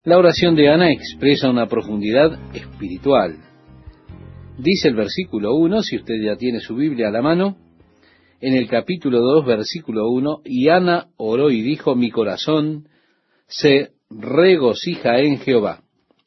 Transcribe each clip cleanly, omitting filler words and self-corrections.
La oración de Ana expresa una profundidad espiritual. Dice el versículo 1, si usted ya tiene su Biblia a la mano, en el capítulo 2, versículo 1, y Ana oró y dijo, mi corazón se regocija en Jehová.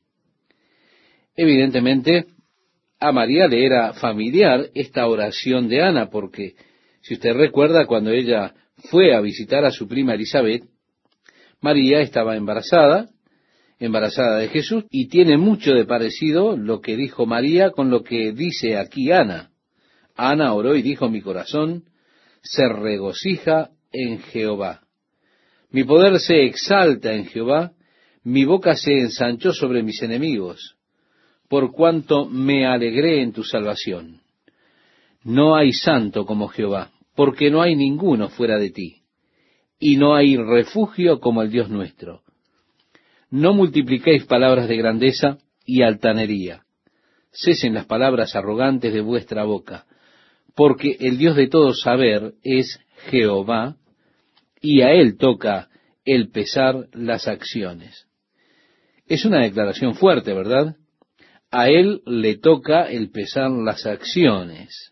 Evidentemente, a María le era familiar esta oración de Ana, porque si usted recuerda, cuando ella fue a visitar a su prima Elizabeth, María estaba embarazada de Jesús, y tiene mucho de parecido lo que dijo María con lo que dice aquí Ana. Ana oró y dijo, mi corazón se regocija en Jehová. Mi poder se exalta en Jehová, mi boca se ensanchó sobre mis enemigos, por cuanto me alegré en tu salvación. No hay santo como Jehová, porque no hay ninguno fuera de ti, y no hay refugio como el Dios nuestro. No multipliquéis palabras de grandeza y altanería. Cesen las palabras arrogantes de vuestra boca, porque el Dios de todo saber es Jehová, y a él toca el pesar las acciones. Es una declaración fuerte, ¿verdad? A él le toca el pesar las acciones.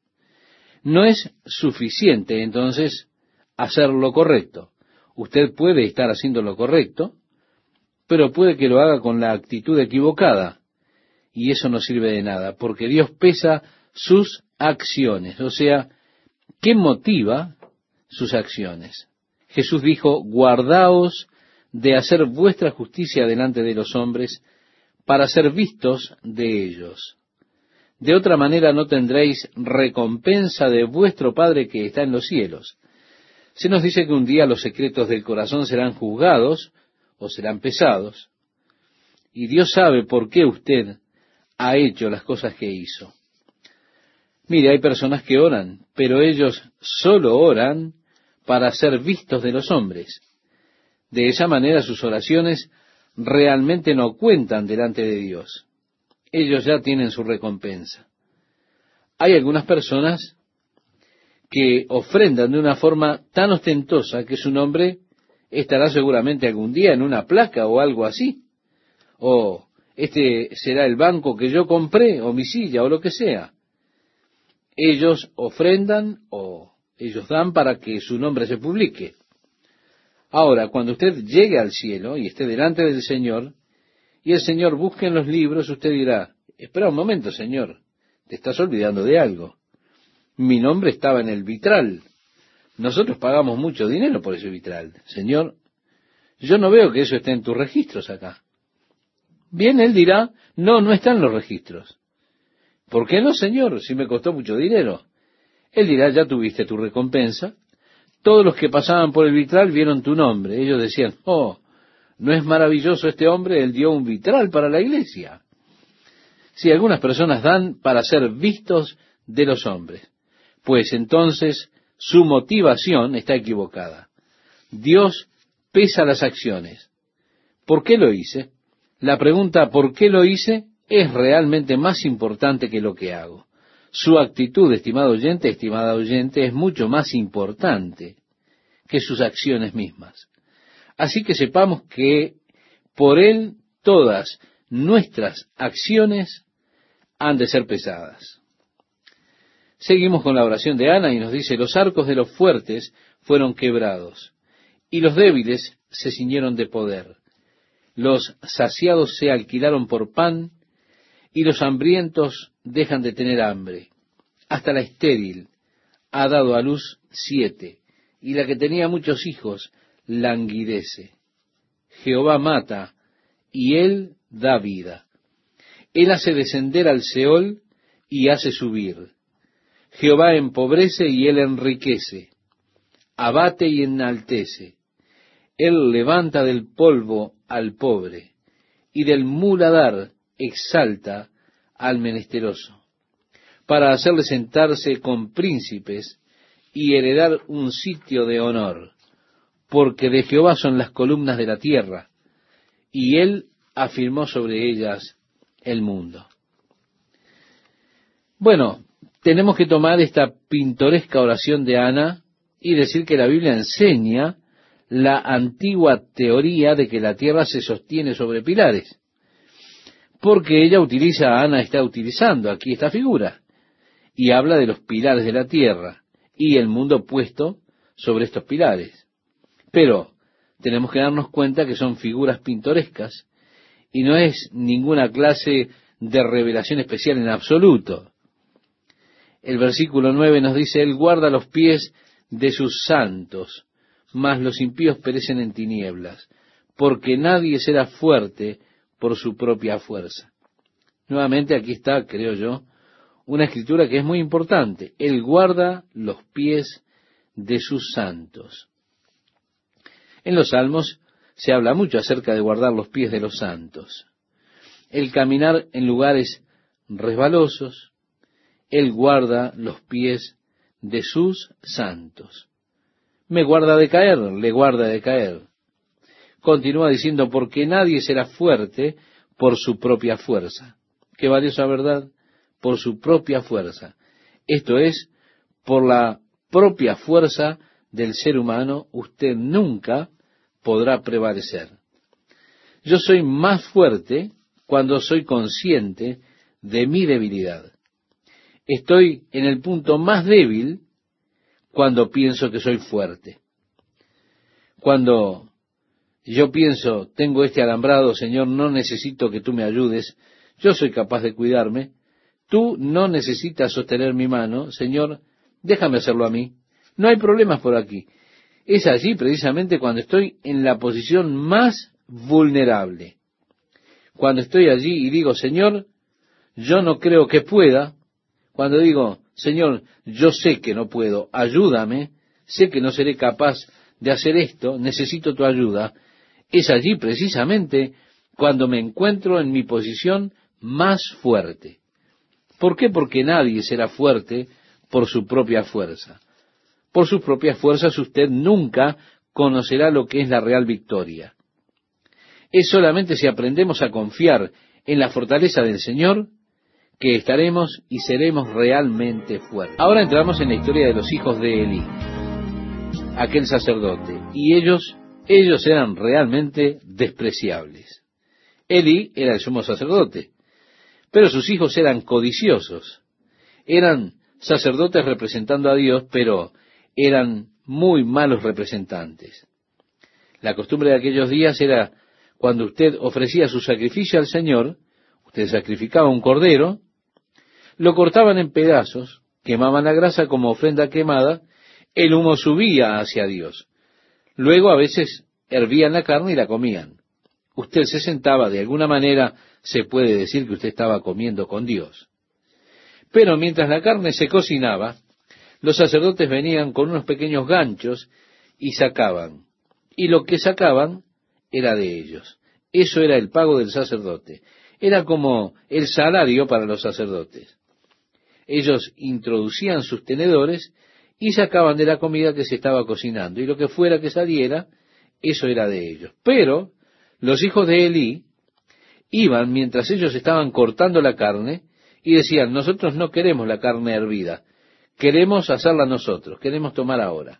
No es suficiente, entonces, hacer lo correcto. Usted puede estar haciendo lo correcto, pero puede que lo haga con la actitud equivocada, y eso no sirve de nada, porque Dios pesa sus acciones, o sea, ¿qué motiva sus acciones? Jesús dijo, guardaos de hacer vuestra justicia delante de los hombres, para ser vistos de ellos. De otra manera no tendréis recompensa de vuestro Padre que está en los cielos. Se nos dice que un día los secretos del corazón serán juzgados, o serán pesados, y Dios sabe por qué usted ha hecho las cosas que hizo. Mire, hay personas que oran, pero ellos solo oran para ser vistos de los hombres. De esa manera sus oraciones realmente no cuentan delante de Dios. Ellos ya tienen su recompensa. Hay algunas personas que ofrendan de una forma tan ostentosa que su nombre estará seguramente algún día en una placa o algo así. O este será el banco que yo compré, o mi silla, o lo que sea. Ellos ofrendan o ellos dan para que su nombre se publique. Ahora, cuando usted llegue al cielo y esté delante del Señor, y el Señor busque en los libros, usted dirá, espera un momento, Señor, te estás olvidando de algo. Mi nombre estaba en el vitral. Nosotros pagamos mucho dinero por ese vitral. Señor, yo no veo que eso esté en tus registros acá. Bien, él dirá, no está en los registros. ¿Por qué no, Señor? Si me costó mucho dinero. Él dirá, ya tuviste tu recompensa. Todos los que pasaban por el vitral vieron tu nombre. Ellos decían, oh, ¿no es maravilloso este hombre? Él dio un vitral para la iglesia. Si algunas personas dan para ser vistos de los hombres, pues entonces su motivación está equivocada. Dios pesa las acciones. ¿Por qué lo hice? La pregunta ¿por qué lo hice? Es realmente más importante que lo que hago. Su actitud, estimado oyente, estimada oyente, es mucho más importante que sus acciones mismas. Así que sepamos que por Él todas nuestras acciones han de ser pesadas. Seguimos con la oración de Ana y nos dice, los arcos de los fuertes fueron quebrados, y los débiles se ciñeron de poder. Los saciados se alquilaron por pan, y los hambrientos dejan de tener hambre. Hasta la estéril ha dado a luz 7, y la que tenía muchos hijos languidece. Jehová mata, y él da vida. Él hace descender al Seol, y hace subir. Jehová empobrece, y él enriquece. Abate y enaltece. Él levanta del polvo al pobre, y del muladar exalta al menesteroso, para hacerle sentarse con príncipes y heredar un sitio de honor, porque de Jehová son las columnas de la tierra, y él afirmó sobre ellas el mundo. Bueno, tenemos que tomar esta pintoresca oración de Ana y decir que la Biblia enseña la antigua teoría de que la tierra se sostiene sobre pilares, porque Ana está utilizando aquí esta figura, y habla de los pilares de la tierra, y el mundo puesto sobre estos pilares. Pero tenemos que darnos cuenta que son figuras pintorescas, y no es ninguna clase de revelación especial en absoluto. El versículo 9 nos dice, Él guarda los pies de sus santos, mas los impíos perecen en tinieblas, porque nadie será fuerte por su propia fuerza. Nuevamente aquí está, creo yo, una escritura que es muy importante. Él guarda los pies de sus santos. En los Salmos se habla mucho acerca de guardar los pies de los santos. El caminar en lugares resbalosos, Él guarda los pies de sus santos. Me guarda de caer, le guarda de caer. Continúa diciendo, porque nadie será fuerte por su propia fuerza. Qué valiosa verdad, por su propia fuerza. Esto es, por la propia fuerza del ser humano, usted nunca podrá prevalecer. Yo soy más fuerte cuando soy consciente de mi debilidad. Estoy en el punto más débil cuando pienso que soy fuerte. Cuando yo pienso, tengo este alambrado, Señor, no necesito que tú me ayudes, yo soy capaz de cuidarme, tú no necesitas sostener mi mano, Señor, déjame hacerlo a mí, no hay problemas por aquí. Es allí precisamente cuando estoy en la posición más vulnerable. Cuando estoy allí y digo, Señor, yo no creo que pueda. Cuando digo, Señor, yo sé que no puedo, ayúdame, sé que no seré capaz de hacer esto, necesito tu ayuda. Es allí precisamente cuando me encuentro en mi posición más fuerte. ¿Por qué? Porque nadie será fuerte por su propia fuerza. Por sus propias fuerzas usted nunca conocerá lo que es la real victoria. Es solamente si aprendemos a confiar en la fortaleza del Señor que estaremos y seremos realmente fuertes. Ahora entramos en la historia de los hijos de Elí, aquel sacerdote, y ellos eran realmente despreciables. Elí era el sumo sacerdote, pero sus hijos eran codiciosos. Eran sacerdotes representando a Dios, pero eran muy malos representantes. La costumbre de aquellos días era, cuando usted ofrecía su sacrificio al Señor, usted sacrificaba un cordero, lo cortaban en pedazos, quemaban la grasa como ofrenda quemada, el humo subía hacia Dios. Luego a veces hervían la carne y la comían. Usted se sentaba, de alguna manera se puede decir que usted estaba comiendo con Dios. Pero mientras la carne se cocinaba, los sacerdotes venían con unos pequeños ganchos y sacaban. Y lo que sacaban era de ellos. Eso era el pago del sacerdote. Era como el salario para los sacerdotes. Ellos introducían sus tenedores y sacaban de la comida que se estaba cocinando. Y lo que fuera que saliera, eso era de ellos. Pero los hijos de Elí iban mientras ellos estaban cortando la carne y decían, nosotros no queremos la carne hervida, queremos hacerla nosotros, queremos tomar ahora.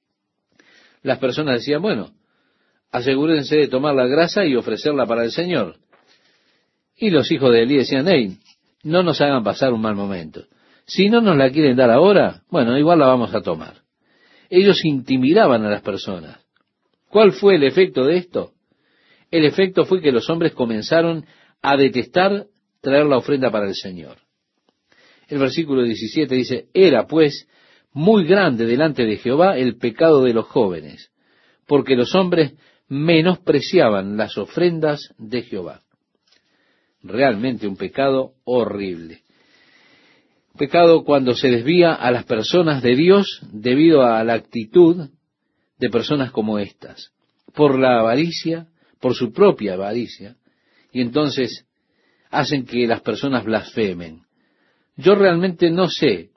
Las personas decían, bueno, asegúrense de tomar la grasa y ofrecerla para el Señor. Y los hijos de Elí decían, hey, no nos hagan pasar un mal momento. Si no nos la quieren dar ahora, bueno, igual la vamos a tomar. Ellos intimidaban a las personas. ¿Cuál fue el efecto de esto? El efecto fue que los hombres comenzaron a detestar traer la ofrenda para el Señor. El versículo 17 dice, era pues muy grande delante de Jehová el pecado de los jóvenes, porque los hombres menospreciaban las ofrendas de Jehová. Realmente un pecado horrible. Pecado cuando se desvía a las personas de Dios debido a la actitud de personas como estas, por la avaricia, por su propia avaricia, y entonces hacen que las personas blasfemen. Yo realmente no sé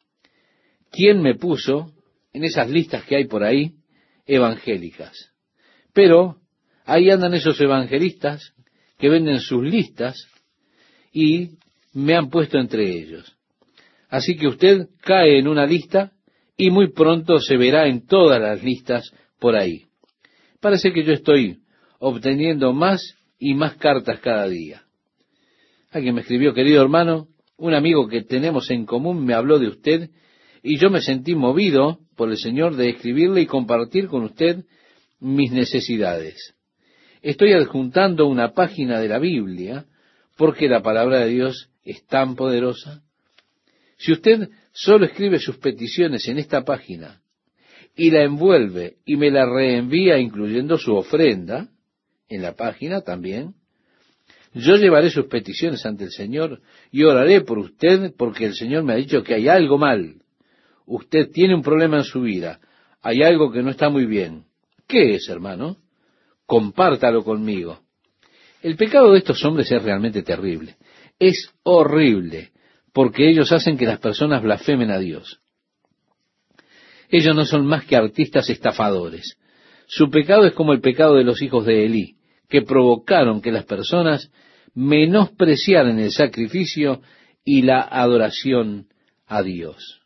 quién me puso en esas listas que hay por ahí evangélicas, pero ahí andan esos evangelistas que venden sus listas y me han puesto entre ellos. Así que usted cae en una lista y muy pronto se verá en todas las listas por ahí. Parece que yo estoy obteniendo más y más cartas cada día. Alguien me escribió: querido hermano, un amigo que tenemos en común me habló de usted y yo me sentí movido por el Señor de escribirle y compartir con usted mis necesidades. Estoy adjuntando una página de la Biblia porque la palabra de Dios es tan poderosa. Si usted solo escribe sus peticiones en esta página y la envuelve y me la reenvía incluyendo su ofrenda en la página también, yo llevaré sus peticiones ante el Señor y oraré por usted porque el Señor me ha dicho que hay algo mal. Usted tiene un problema en su vida. Hay algo que no está muy bien. ¿Qué es, hermano? Compártalo conmigo. El pecado de estos hombres es realmente terrible. Es horrible porque ellos hacen que las personas blasfemen a Dios. Ellos no son más que artistas estafadores. Su pecado es como el pecado de los hijos de Elí, que provocaron que las personas menospreciaran el sacrificio y la adoración a Dios.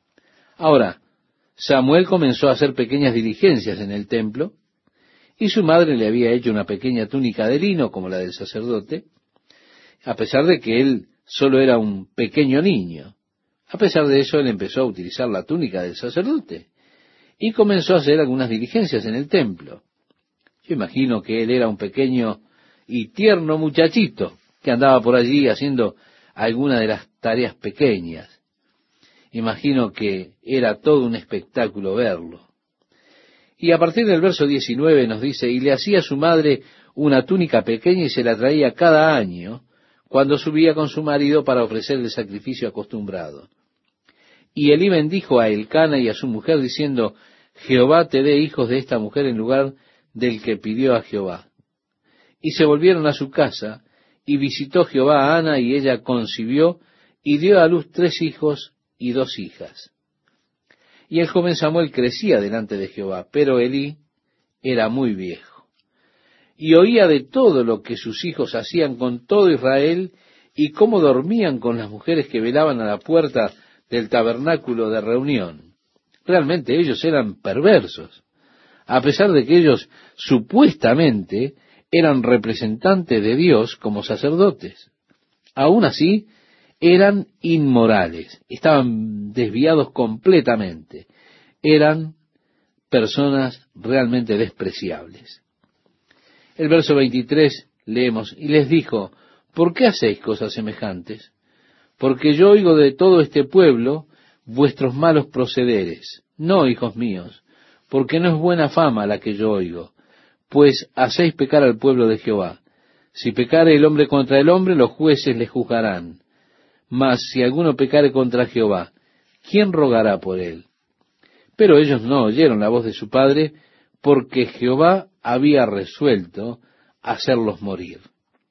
Ahora, Samuel comenzó a hacer pequeñas diligencias en el templo, y su madre le había hecho una pequeña túnica de lino como la del sacerdote, a pesar de que él solo era un pequeño niño. A pesar de eso, él empezó a utilizar la túnica del sacerdote y comenzó a hacer algunas diligencias en el templo. Yo imagino que él era un pequeño y tierno muchachito que andaba por allí haciendo alguna de las tareas pequeñas. Imagino que era todo un espectáculo verlo. Y a partir del verso 19 nos dice: y le hacía a su madre una túnica pequeña y se la traía cada año cuando subía con su marido para ofrecer el sacrificio acostumbrado. Y Elí bendijo a Elcana y a su mujer diciendo: Jehová te dé hijos de esta mujer en lugar del que pidió a Jehová. Y se volvieron a su casa, y visitó Jehová a Ana, y ella concibió, y dio a luz 3 hijos y 2 hijas. Y el joven Samuel crecía delante de Jehová, pero Elí era muy viejo. Y oía de todo lo que sus hijos hacían con todo Israel, y cómo dormían con las mujeres que velaban a la puerta del tabernáculo de reunión. Realmente ellos eran perversos, a pesar de que ellos supuestamente eran representantes de Dios como sacerdotes. Aún así, eran inmorales, estaban desviados completamente, eran personas realmente despreciables. El verso 23 leemos: y les dijo: ¿por qué hacéis cosas semejantes? Porque yo oigo de todo este pueblo vuestros malos procederes. No, hijos míos, porque no es buena fama la que yo oigo, pues hacéis pecar al pueblo de Jehová. Si pecare el hombre contra el hombre, los jueces le juzgarán. Mas si alguno pecare contra Jehová, ¿quién rogará por él? Pero ellos no oyeron la voz de su padre, porque Jehová había resuelto hacerlos morir.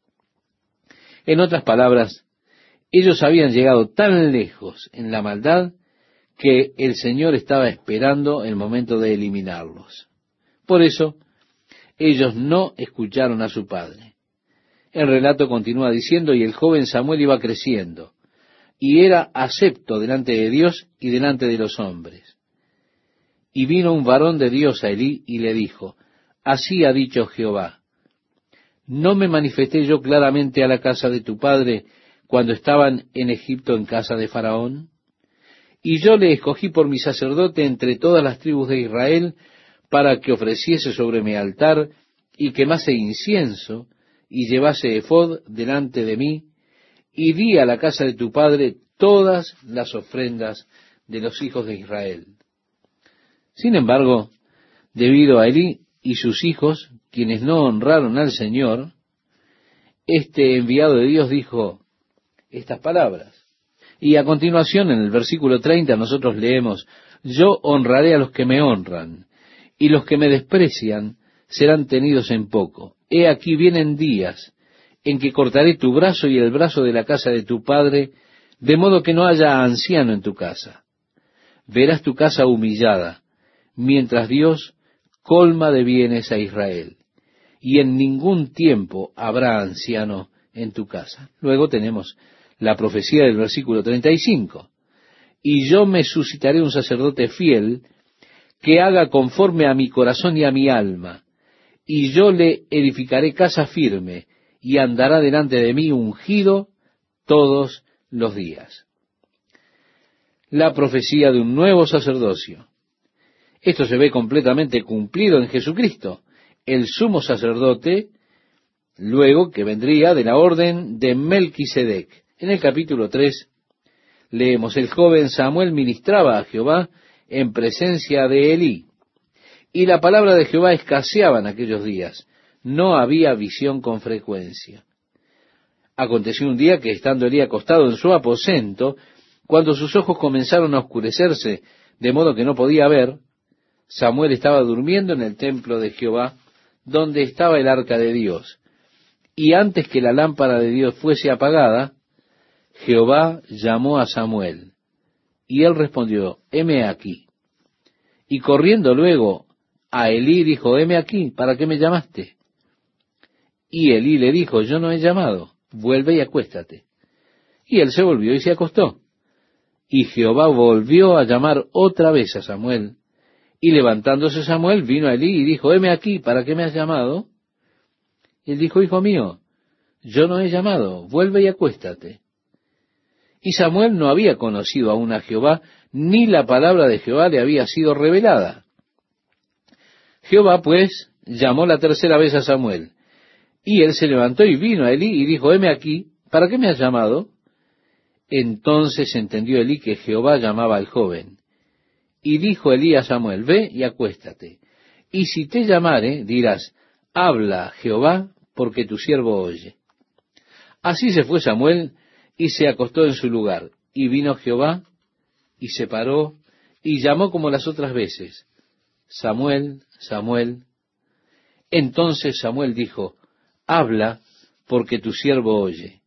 En otras palabras, ellos habían llegado tan lejos en la maldad que el Señor estaba esperando el momento de eliminarlos. Por eso, ellos no escucharon a su padre. El relato continúa diciendo: y el joven Samuel iba creciendo, y era acepto delante de Dios y delante de los hombres. Y vino un varón de Dios a Elí y le dijo: así ha dicho Jehová, ¿no me manifesté yo claramente a la casa de tu padre cuando estaban en Egipto en casa de Faraón? Y yo le escogí por mi sacerdote entre todas las tribus de Israel, para que ofreciese sobre mi altar, y quemase incienso, y llevase ephod delante de mí, y di a la casa de tu padre todas las ofrendas de los hijos de Israel. Sin embargo, debido a Elí y sus hijos, quienes no honraron al Señor, este enviado de Dios dijo estas palabras. Y a continuación, en el versículo 30, nosotros leemos: yo honraré a los que me honran, y los que me desprecian serán tenidos en poco. He aquí vienen días en que cortaré tu brazo y el brazo de la casa de tu padre, de modo que no haya anciano en tu casa. Verás tu casa humillada, mientras Dios colma de bienes a Israel, y en ningún tiempo habrá anciano en tu casa. Luego tenemos la profecía del versículo 35. Y yo me suscitaré un sacerdote fiel, que haga conforme a mi corazón y a mi alma, y yo le edificaré casa firme, y andará delante de mí ungido todos los días. La profecía de un nuevo sacerdocio. Esto se ve completamente cumplido en Jesucristo, el sumo sacerdote, luego que vendría de la orden de Melquisedec. En el capítulo 3 leemos: el joven Samuel ministraba a Jehová en presencia de Elí, y la palabra de Jehová escaseaba en aquellos días, no había visión con frecuencia. Aconteció un día que, estando Elí acostado en su aposento, cuando sus ojos comenzaron a oscurecerse, de modo que no podía ver, Samuel estaba durmiendo en el templo de Jehová, donde estaba el arca de Dios. Y antes que la lámpara de Dios fuese apagada, Jehová llamó a Samuel, y él respondió: heme aquí. Y corriendo luego a Elí dijo: heme aquí, ¿para qué me llamaste? Y Elí le dijo: yo no he llamado, vuelve y acuéstate. Y él se volvió y se acostó. Y Jehová volvió a llamar otra vez a Samuel. Y levantándose Samuel, vino a Elí y dijo: heme aquí, ¿para qué me has llamado? Y él dijo: hijo mío, yo no he llamado, vuelve y acuéstate. Y Samuel no había conocido aún a Jehová, ni la palabra de Jehová le había sido revelada. Jehová, pues, llamó la tercera vez a Samuel. Y él se levantó y vino a Elí y dijo: heme aquí, ¿para qué me has llamado? Entonces entendió Elí que Jehová llamaba al joven. Y dijo Elí a Samuel: ve y acuéstate. Y si te llamare, dirás: habla Jehová, porque tu siervo oye. Así se fue Samuel y se acostó en su lugar. Y vino Jehová y se paró y llamó como las otras veces: Samuel, Samuel. Entonces Samuel dijo: habla, porque tu siervo oye.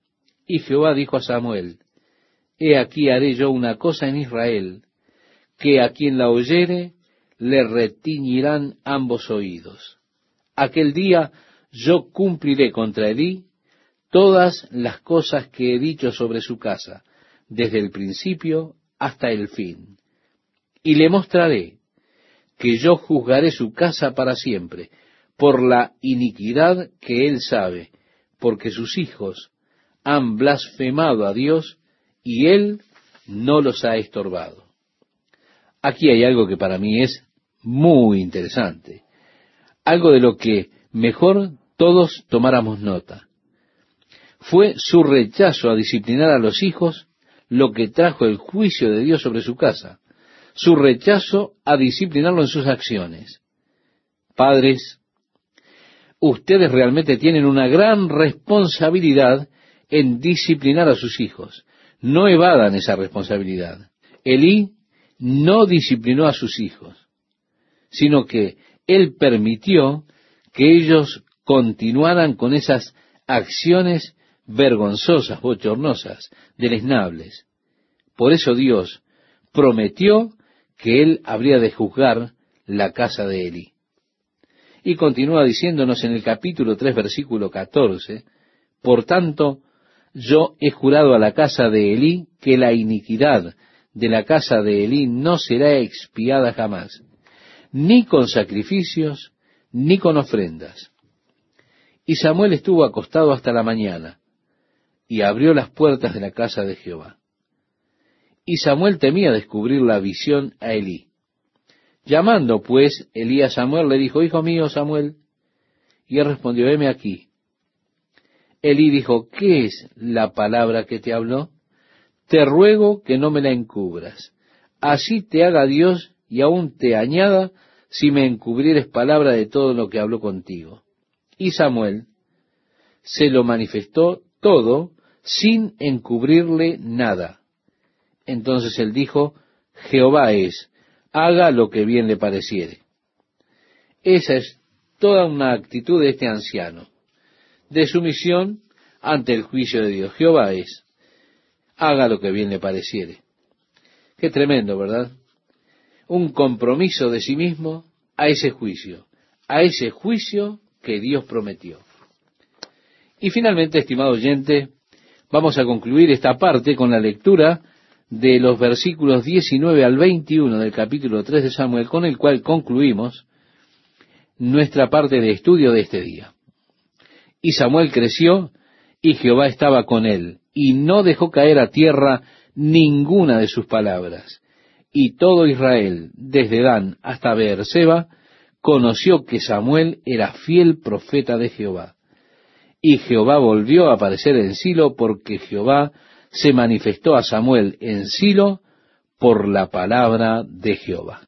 Y Jehová dijo a Samuel: he aquí haré yo una cosa en Israel, que a quien la oyere le retiñirán ambos oídos. Aquel día yo cumpliré contra Elí todas las cosas que he dicho sobre su casa, desde el principio hasta el fin. Y le mostraré que yo juzgaré su casa para siempre, por la iniquidad que él sabe, porque sus hijos han blasfemado a Dios, y él no los ha estorbado. Aquí hay algo que para mí es muy interesante, algo de lo que mejor todos tomáramos nota. Fue su rechazo a disciplinar a los hijos lo que trajo el juicio de Dios sobre su casa, su rechazo a disciplinarlo en sus acciones. Padres, ustedes realmente tienen una gran responsabilidad en disciplinar a sus hijos. No evadan esa responsabilidad. Elí no disciplinó a sus hijos, sino que él permitió que ellos continuaran con esas acciones vergonzosas, bochornosas, deleznables. Por eso Dios prometió que él habría de juzgar la casa de Elí. Y continúa diciéndonos en el capítulo 3, versículo 14, por tanto, yo he jurado a la casa de Elí que la iniquidad de la casa de Elí no será expiada jamás, ni con sacrificios, ni con ofrendas. Y Samuel estuvo acostado hasta la mañana, y abrió las puertas de la casa de Jehová. Y Samuel temía descubrir la visión a Elí. Llamando pues Elí a Samuel, le dijo: hijo mío Samuel. Y él respondió: heme aquí. Elí dijo: ¿qué es la palabra que te habló? Te ruego que no me la encubras. Así te haga Dios y aún te añada si me encubrieres palabra de todo lo que habló contigo. Y Samuel se lo manifestó todo sin encubrirle nada. Entonces él dijo: Jehová es, haga lo que bien le pareciere. Esa es toda una actitud de este anciano, de sumisión ante el juicio de Dios. Jehová es, haga lo que bien le pareciere. Qué tremendo, ¿verdad? Un compromiso de sí mismo a ese juicio que Dios prometió. Y finalmente, estimado oyente, vamos a concluir esta parte con la lectura de los versículos 19 al 21 del capítulo 3 de Samuel, con el cual concluimos nuestra parte de estudio de este día. Y Samuel creció, y Jehová estaba con él, y no dejó caer a tierra ninguna de sus palabras. Y todo Israel, desde Dan hasta Beerseba, conoció que Samuel era fiel profeta de Jehová. Y Jehová volvió a aparecer en Silo, porque Jehová se manifestó a Samuel en Silo por la palabra de Jehová.